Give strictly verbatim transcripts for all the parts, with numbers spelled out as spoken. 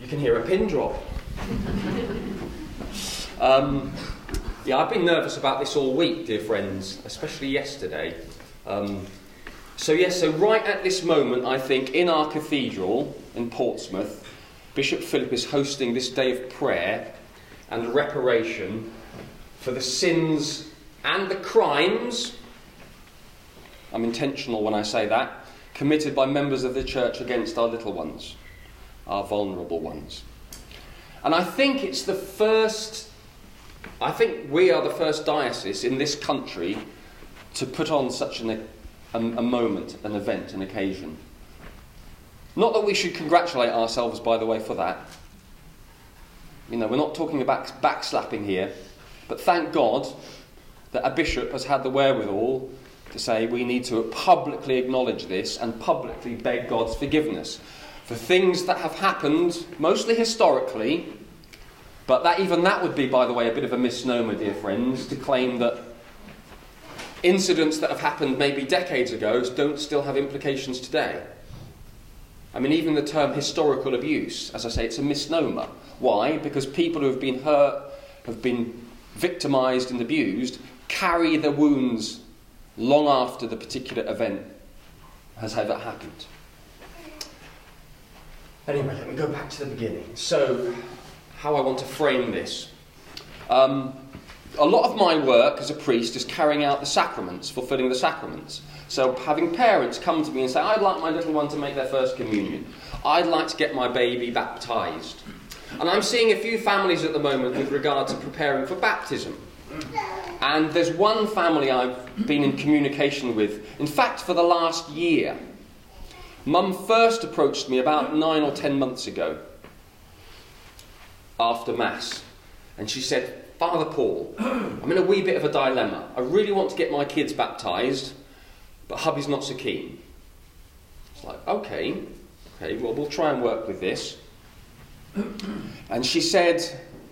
You can hear a pin drop. um, yeah, I've been nervous about this all week, dear friends, especially yesterday. Um, so yes, so right at this moment, I think, in our cathedral in Portsmouth, Bishop Philip is hosting this day of prayer and reparation for the sins and the crimes, I'm intentional when I say that, committed by members of the church against our little ones, our vulnerable ones. And I think it's the first, I think we are the first diocese in this country to put on such an, a, a moment, an event, an occasion. Not that we should congratulate ourselves, by the way, for that. You know, we're not talking about backslapping here, but thank God that a bishop has had the wherewithal to say we need to publicly acknowledge this and publicly beg God's forgiveness for things that have happened, mostly historically, but that even that would be, by the way, a bit of a misnomer, dear friends, to claim that incidents that have happened maybe decades ago don't still have implications today. I mean, even the term historical abuse, as I say, it's a misnomer. Why? Because people who have been hurt, have been victimised and abused, carry the wounds long after the particular event has ever happened. Anyway, let me go back to the beginning. So, how I want to frame this. Um, a lot of my work as a priest is carrying out the sacraments, fulfilling the sacraments. So having parents come to me and say, I'd like my little one to make their first communion. I'd like to get my baby baptised. And I'm seeing a few families at the moment with regard to preparing for baptism. And there's one family I've been in communication with, in fact, for the last year. Mum first approached me about nine or ten months ago, after Mass. And she said, Father Paul, I'm in a wee bit of a dilemma. I really want to get my kids baptised, but hubby's not so keen. It's like, okay, okay, well, we'll try and work with this. And she said,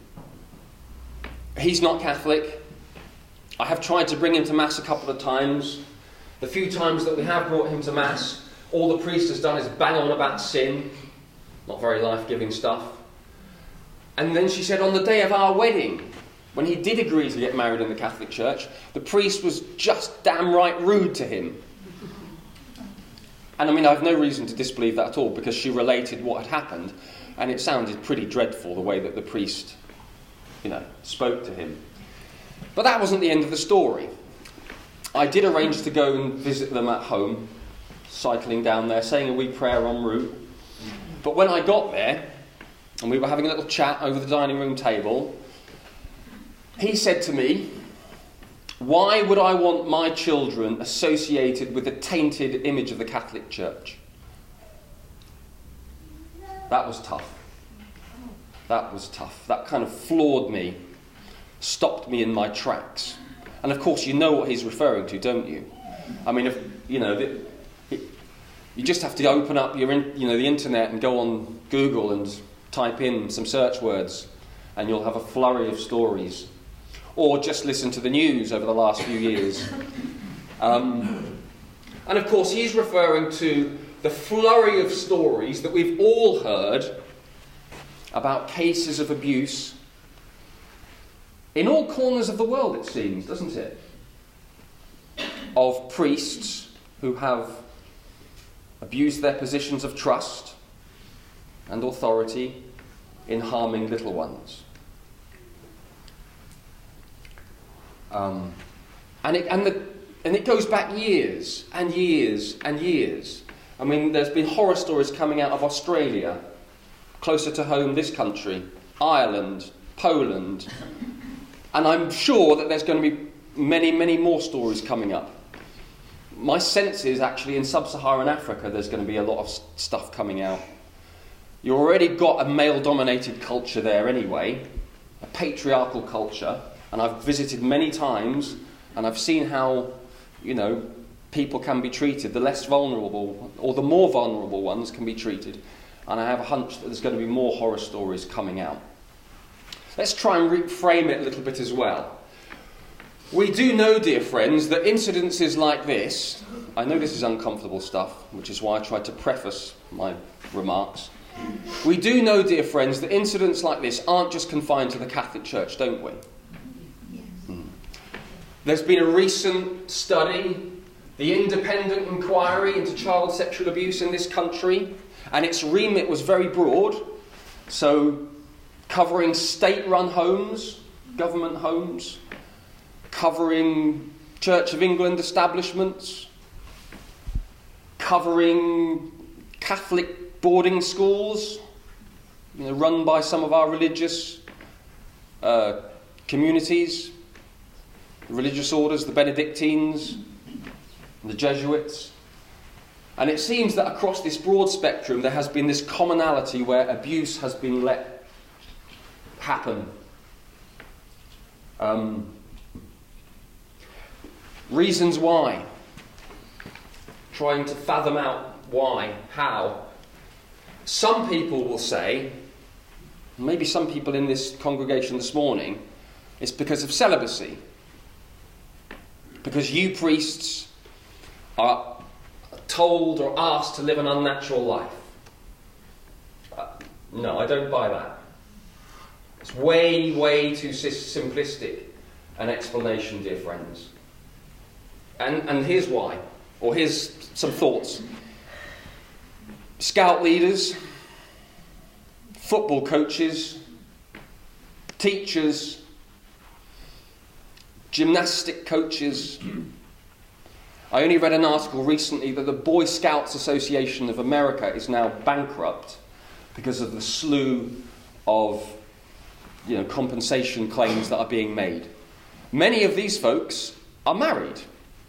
he's not Catholic. I have tried to bring him to Mass a couple of times. The few times that we have brought him to Mass, all the priest has done is bang on about sin. Not very life-giving stuff. And then she said, on the day of our wedding, when he did agree to get married in the Catholic Church, the priest was just damn right rude to him. And I mean, I have no reason to disbelieve that at all, because she related what had happened, and it sounded pretty dreadful, the way that the priest, you know, spoke to him. But that wasn't the end of the story. I did arrange to go and visit them at home, cycling down there, saying a wee prayer en route. But when I got there, and we were having a little chat over the dining room table, he said to me, why would I want my children associated with the tainted image of the Catholic Church? That was tough. That was tough. That kind of floored me, stopped me in my tracks. And of course, you know what he's referring to, don't you? I mean, if you know, the, it, you just have to open up your, in, you know, the internet and go on Google and type in some search words, and you'll have a flurry of stories. Or just listen to the news over the last few years. Um, and of course, he's referring to the flurry of stories that we've all heard about cases of abuse in all corners of the world, it seems, doesn't it? Of priests who have abused their positions of trust and authority in harming little ones. Um, and it and the and it goes back years and years and years. I mean, there's been horror stories coming out of Australia, closer to home, this country, Ireland, Poland, and I'm sure that there's going to be many, many more stories coming up. My sense is actually in sub-Saharan Africa there's going to be a lot of stuff coming out. You've already got a male-dominated culture there anyway, a patriarchal culture. And I've visited many times, and I've seen how, you know, people can be treated. The less vulnerable, or the more vulnerable ones can be treated. And I have a hunch that there's going to be more horror stories coming out. Let's try and reframe it a little bit as well. We do know, dear friends, that incidences like this, I know this is uncomfortable stuff, which is why I tried to preface my remarks. We do know, dear friends, that incidents like this aren't just confined to the Catholic Church, don't we? Hmm. There's been a recent study, the Independent Inquiry into Child Sexual Abuse in this country, and its remit was very broad, so covering state-run homes, government homes, covering Church of England establishments, covering Catholic boarding schools, you know, run by some of our religious uh, communities, the religious orders, the Benedictines, the Jesuits. And it seems that across this broad spectrum there has been this commonality where abuse has been let happen. Um, reasons why. Trying to fathom out why, how. Some people will say, maybe some people in this congregation this morning, it's because of celibacy. Because you priests are told or asked to live an unnatural life. Uh, no, I don't buy that. It's way, way too simplistic an explanation, dear friends. And, and here's why, or here's some thoughts. Scout leaders, football coaches, teachers, gymnastic coaches. I only read an article recently that the Boy Scouts Association of America is now bankrupt because of the slew of, you know, compensation claims that are being made. Many of these folks are married.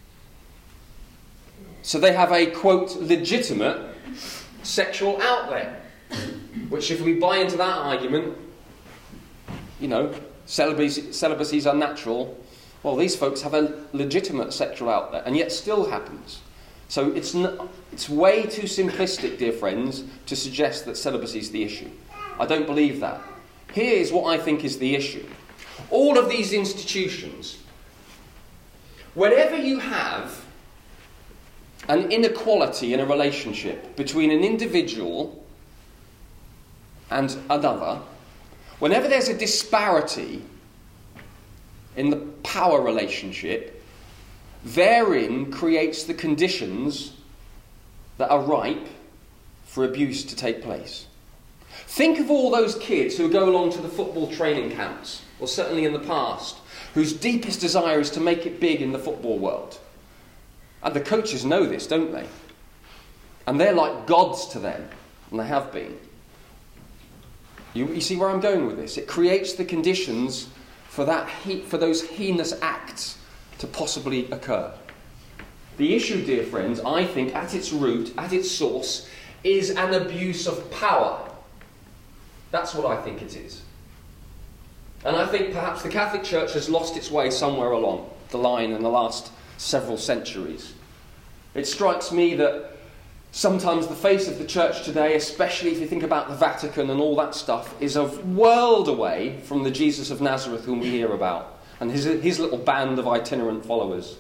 So they have a, quote, legitimate sexual outlet. Which, if we buy into that argument, you know, celibacy, celibacy is unnatural. Well, these folks have a legitimate sexual outlet, and yet still happens. So it's n- it's way too simplistic, dear friends, to suggest that celibacy is the issue. I don't believe that. Here is what I think is the issue. All of these institutions, whenever you have an inequality in a relationship between an individual and another, whenever there's a disparity in the power relationship, therein creates the conditions that are ripe for abuse to take place. Think of all those kids who go along to the football training camps, or certainly in the past, whose deepest desire is to make it big in the football world. And the coaches know this, don't they? And they're like gods to them, and they have been. You, you see where I'm going with this? It creates the conditions for that he, for those heinous acts to possibly occur. The issue, dear friends, I think at its root, at its source, is an abuse of power. That's what I think it is. And I think perhaps the Catholic Church has lost its way somewhere along the line in the last several centuries. It strikes me that sometimes the face of the Church today, especially if you think about the Vatican and all that stuff, is a world away from the Jesus of Nazareth whom we hear about, and his, his little band of itinerant followers.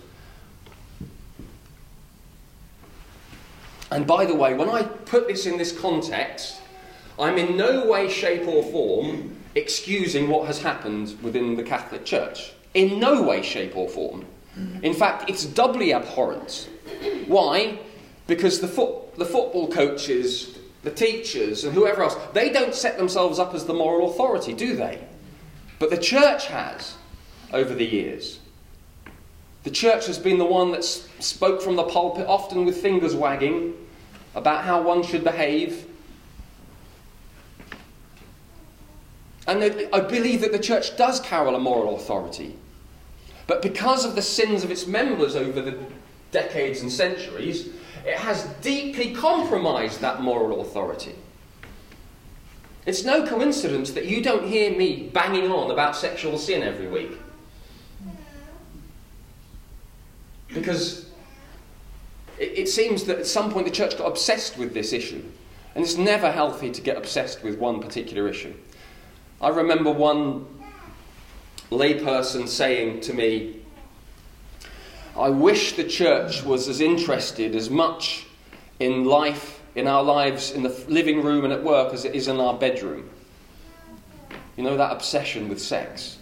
And by the way, when I put this in this context, I'm in no way, shape or form excusing what has happened within the Catholic Church. In no way, shape or form. In fact, it's doubly abhorrent. Why? Because the, foot, the football coaches, the teachers and whoever else, they don't set themselves up as the moral authority, do they? But the Church has, over the years. The Church has been the one that spoke from the pulpit, often with fingers wagging, about how one should behave. And I believe that the Church does carry a moral authority. But because of the sins of its members over the decades and centuries, it has deeply compromised that moral authority. It's no coincidence that you don't hear me banging on about sexual sin every week. Because it, it seems that at some point the Church got obsessed with this issue. And it's never healthy to get obsessed with one particular issue. I remember one layperson saying to me, I wish the Church was as interested as much in life in our lives, in the living room and at work as it is in our bedroom. You know, that obsession with sex.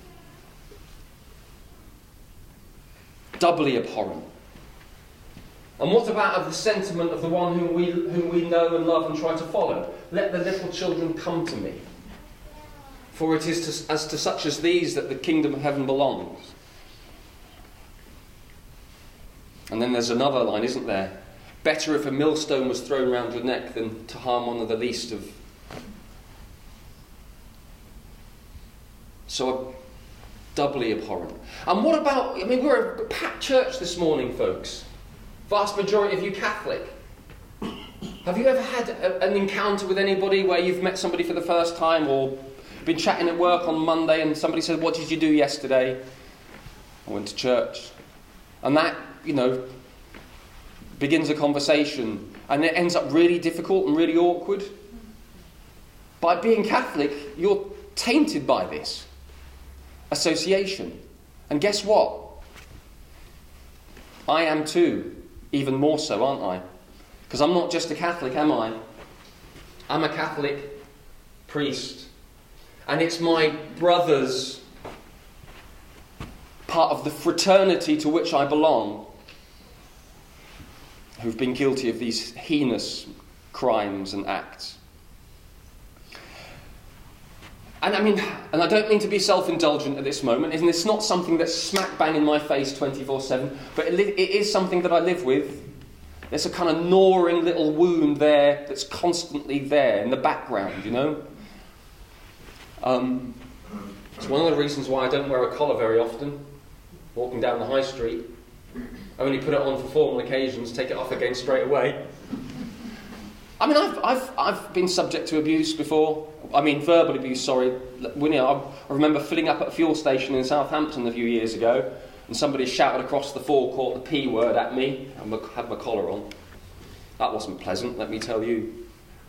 Doubly abhorrent. And what about of the sentiment of the one whom we, whom we know and love and try to follow? Let the little children come to me. For it is to, as to such as these that the kingdom of heaven belongs. And then there's another line, isn't there? Better if a millstone was thrown round your neck than to harm one of the least of... So doubly abhorrent. And what about, I mean, we're a packed church this morning, folks. Vast majority of you Catholic. Have you ever had a, an encounter with anybody where you've met somebody for the first time, or been chatting at work on Monday and somebody said, what did you do yesterday? I went to church. And that, you know, begins a conversation, and it ends up really difficult and really awkward. By being Catholic, you're tainted by this association. And guess what? I am too, even more so, aren't I? Because I'm not just a Catholic, am I? I'm a Catholic priest. And it's my brothers, part of the fraternity to which I belong, who've been guilty of these heinous crimes and acts. And I mean, and I don't mean to be self-indulgent at this moment, and it's not something that's smack bang in my face twenty-four seven, but it, it is something that I live with. There's a kind of gnawing little wound there that's constantly there in the background, you know? Um, it's one of the reasons why I don't wear a collar very often, walking down the high street. I only put it on for formal occasions, take it off again straight away. I mean, I've I've I've been subject to abuse before. I mean, verbal abuse, sorry. You know, I remember filling up at a fuel station in Southampton a few years ago, and somebody shouted across the forecourt the P word at me. I had my collar on. That wasn't pleasant, let me tell you.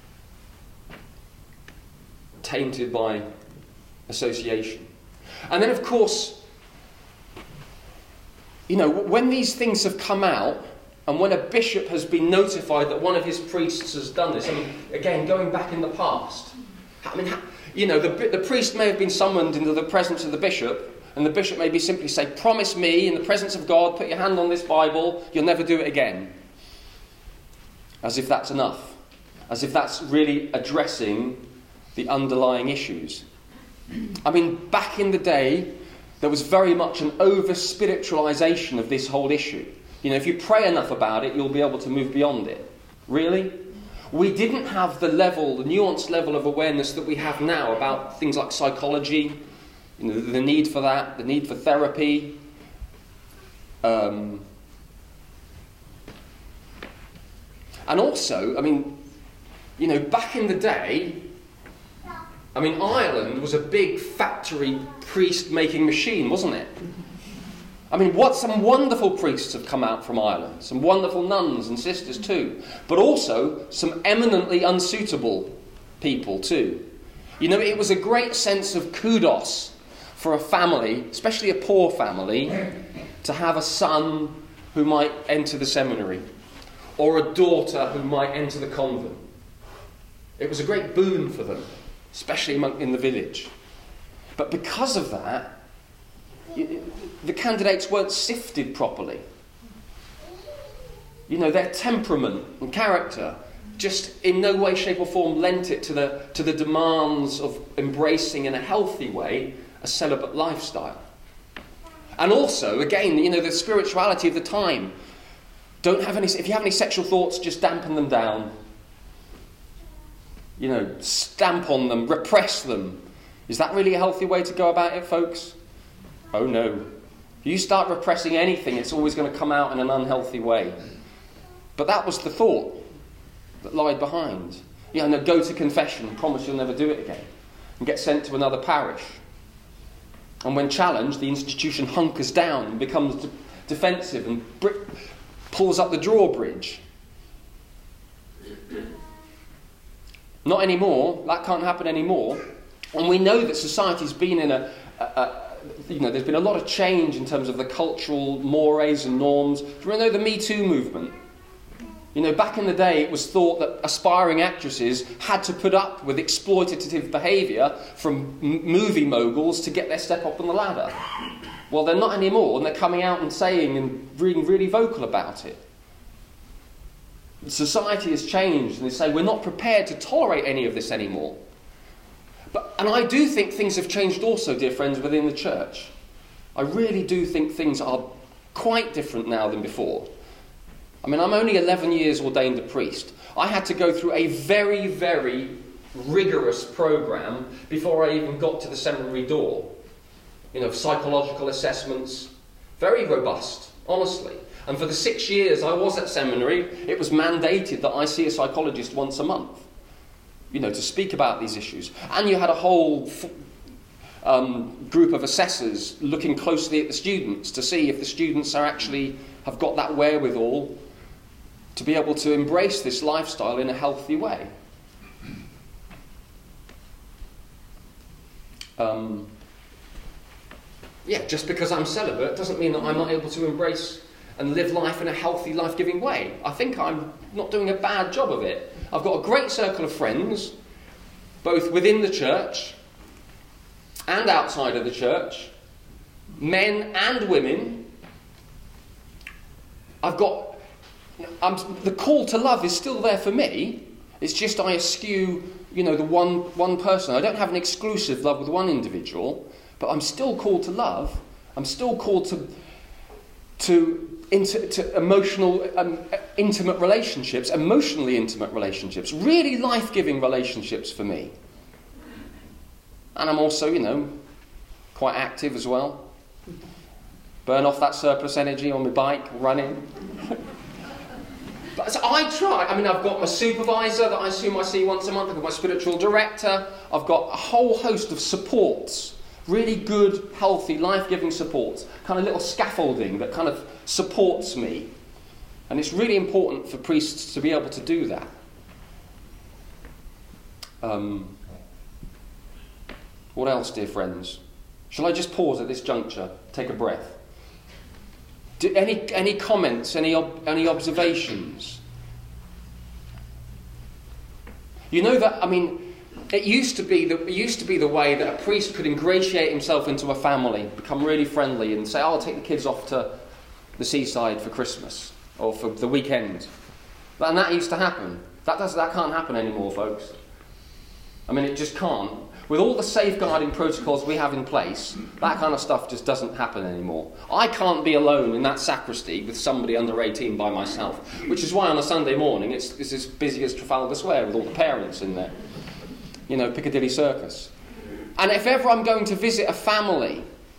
Tainted by association. And then, of course, you know, when these things have come out, and when a bishop has been notified that one of his priests has done this, I mean, again, going back in the past, I mean, you know, the, the priest may have been summoned into the presence of the bishop, and the bishop may be simply say, promise me in the presence of God, put your hand on this Bible, you'll never do it again. As if that's enough. As if that's really addressing the underlying issues. I mean, back in the day, there was very much an over-spiritualisation of this whole issue. You know, if you pray enough about it, you'll be able to move beyond it. Really? We didn't have the level, the nuanced level of awareness that we have now about things like psychology, you know, the need for that, the need for therapy. Um, and also, I mean, you know, back in the day, I mean, Ireland was a big factory priest-making machine, wasn't it? I mean, what some wonderful priests have come out from Ireland. Some wonderful nuns and sisters too. But also some eminently unsuitable people too. You know, it was a great sense of kudos for a family, especially a poor family, to have a son who might enter the seminary. Or a daughter who might enter the convent. It was a great boon for them, especially in the village. But because of that, the candidates weren't sifted properly. You know, their temperament and character just in no way, shape or form lent it to the, to the demands of embracing in a healthy way a celibate lifestyle. And also, again, you know, the spirituality of the time. Don't have any, if you have any sexual thoughts, just dampen them down. You know, stamp on them, repress them. Is that really a healthy way to go about it, folks? Oh no. If you start repressing anything, it's always going to come out in an unhealthy way. But that was the thought that lied behind. You know, no, go to confession, promise you'll never do it again, and get sent to another parish. And when challenged, the institution hunkers down and becomes de- defensive and br- pulls up the drawbridge. Not anymore. That can't happen anymore. And we know that society's been in a, a, a you know, there's been a lot of change in terms of the cultural mores and norms. Do you know the Me Too movement? You know, back in the day, it was thought that aspiring actresses had to put up with exploitative behaviour from m- movie moguls to get their step up on the ladder. Well, they're not anymore, and they're coming out and saying and being really vocal about it. Society has changed, and they say we're not prepared to tolerate any of this anymore. But, and I do think things have changed also, dear friends, within the church. I really do think things are quite different now than before. I mean, I'm only eleven years ordained a priest. I had to go through a very, very rigorous programme before I even got to the seminary door. You know, psychological assessments, very robust, honestly. And for the six years I was at seminary, it was mandated that I see a psychologist once a month, you know, to speak about these issues. And you had a whole um, group of assessors looking closely at the students to see if the students are actually have got that wherewithal to be able to embrace this lifestyle in a healthy way. Um, yeah, just because I'm celibate doesn't mean that I'm not able to embrace and live life in a healthy, life-giving way. I think I'm not doing a bad job of it. I've got a great circle of friends, both within the church and outside of the church, men and women. I've got... I'm, the call to love is still there for me. It's just I eschew, you know, the one one person. I don't have an exclusive love with one individual, but I'm still called to love. I'm still called to to, into, to emotional, um, intimate relationships, emotionally intimate relationships, really life-giving relationships for me. And I'm also, you know, quite active as well. Burn off that surplus energy on my bike, running. But so I try. I mean, I've got my supervisor that I assume I see once a month. I've got my spiritual director. I've got a whole host of supports. Really good, healthy, life-giving supports. Kind of little scaffolding that kind of supports me. And it's really important for priests to be able to do that. Um, what else, dear friends? Shall I just pause at this juncture? Take a breath. Do, any any comments? Any ob, any observations? You know that, I mean, it used to be the it used to be the way that a priest could ingratiate himself into a family, become really friendly, and say, oh, "I'll take the kids off to the seaside for Christmas or for the weekend," and that used to happen. That does that can't happen anymore, folks. I mean, it just can't. With all the safeguarding protocols we have in place, that kind of stuff just doesn't happen anymore. I can't be alone in that sacristy with somebody under eighteen by myself, which is why on a Sunday morning it's, it's as busy as Trafalgar Square with all the parents in there. You know, Piccadilly Circus. And if ever I'm going to visit a family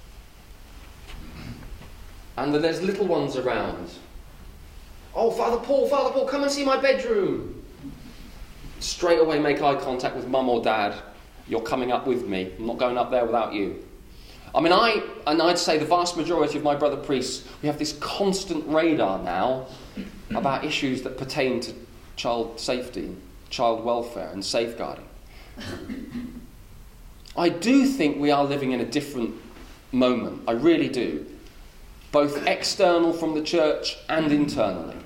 and there's little ones around, oh, Father Paul, Father Paul, come and see my bedroom. Straight away make eye contact with mum or dad. You're coming up with me. I'm not going up there without you. I mean, I, and I'd say the vast majority of my brother priests, we have this constant radar now about issues that pertain to child safety, child welfare and safeguarding. I do think we are living in a different moment. I really do. Both external from the church and internally.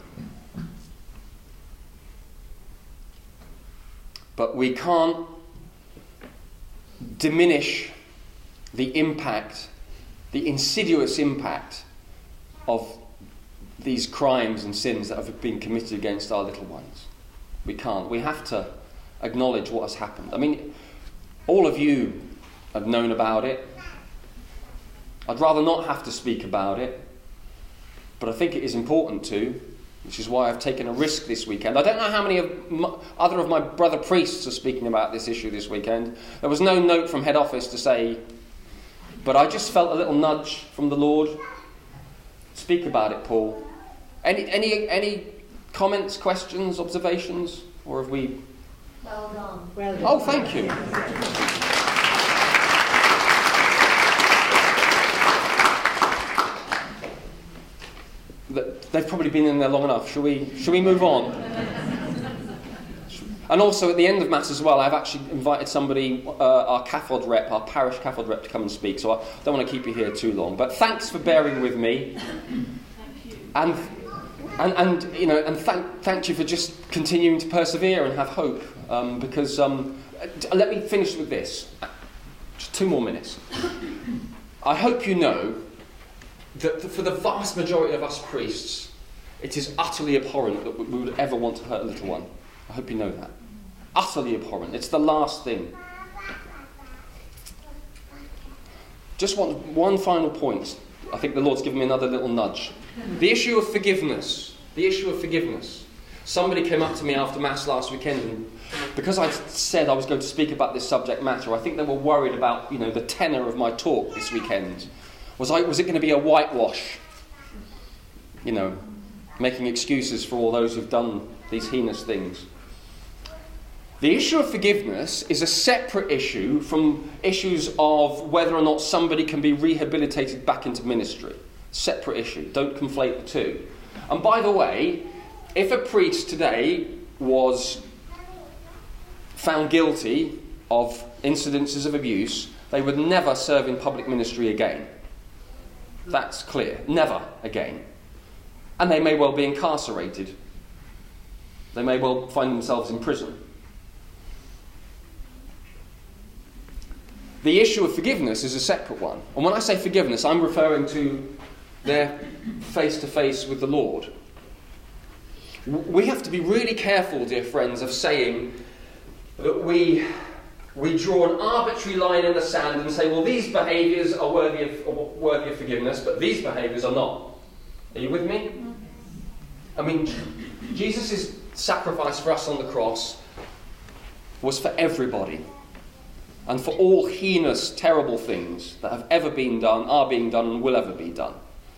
But we can't diminish the impact, the insidious impact of these crimes and sins that have been committed against our little ones. We can't. We have to acknowledge what has happened. I mean, all of you have known about it. I'd rather not have to speak about it, but I think it is important to, which is why I've taken a risk this weekend. I don't know how many of my, other of my brother priests are speaking about this issue this weekend. There was no note from head office to say, but I just felt a little nudge from the Lord. Speak about it, Paul. Any any any comments, questions, observations, or have we? Well done. Well done. Oh, thank you. They've probably been in there long enough. Shall we, shall we move on? And also at the end of Mass as well, I've actually invited somebody, uh, our cathod rep, our parish cathod rep, to come and speak. So I don't want to keep you here too long. But thanks for bearing with me. Thank you. And And, and you know, and thank, thank you for just continuing to persevere and have hope. Um, because um, let me finish with this. Just two more minutes. I hope you know that for the vast majority of us priests, it is utterly abhorrent that we would ever want to hurt a little one. I hope you know that. Utterly abhorrent. It's the last thing. Just one, one final point. I think the Lord's given me another little nudge. The issue of forgiveness. The issue of forgiveness. Somebody came up to me after Mass last weekend, and because I said I was going to speak about this subject matter, I think they were worried about, you know, the tenor of my talk this weekend. Was I, was it going to be a whitewash? You know, making excuses for all those who've done these heinous things. The issue of forgiveness is a separate issue from issues of whether or not somebody can be rehabilitated back into ministry. Separate issue. Don't conflate the two. And by the way, if a priest today was found guilty of incidences of abuse, they would never serve in public ministry again. That's clear. Never again. And they may well be incarcerated. They may well find themselves in prison. The issue of forgiveness is a separate one. And when I say forgiveness, I'm referring to their face-to-face with the Lord. We have to be really careful, dear friends, of saying that we, we draw an arbitrary line in the sand and say, well, these behaviours are worthy of, are worthy of forgiveness, but these behaviours are not. Are you with me? I mean, Jesus' sacrifice for us on the cross was for everybody. And for all heinous, terrible things that have ever been done, are being done, and will ever be done.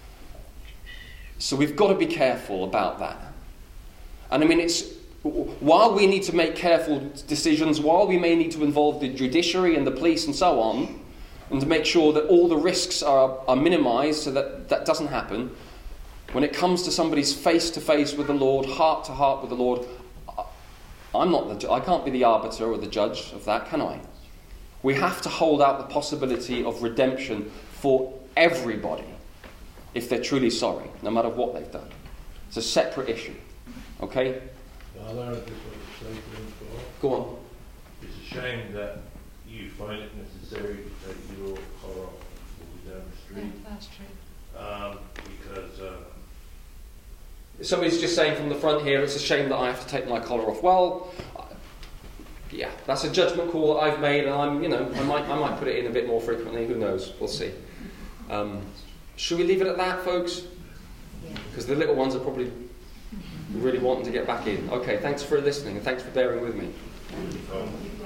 So we've got to be careful about that. And I mean, it's while we need to make careful decisions, while we may need to involve the judiciary and the police and so on, and to make sure that all the risks are, are minimised so that that doesn't happen, when it comes to somebody's face-to-face with the Lord, heart-to-heart with the Lord, I'm not the, I can't be the arbiter or the judge of that, can I? We have to hold out the possibility of redemption for everybody if they're truly sorry, no matter what they've done. It's a separate issue. Okay? Father, I just want to say to them, Go on. it's a shame that you find it necessary to take your collar off walking down the street. Yeah, that's true. Um, because uh, Somebody's just saying from the front here, it's a shame that I have to take my collar off. Well, yeah, that's a judgment call that I've made, and I'm, you know, I might, I might put it in a bit more frequently. Who knows? We'll see. Um, should we leave it at that, folks? Because the little ones are probably really wanting to get back in. Okay, thanks for listening, and thanks for bearing with me. um,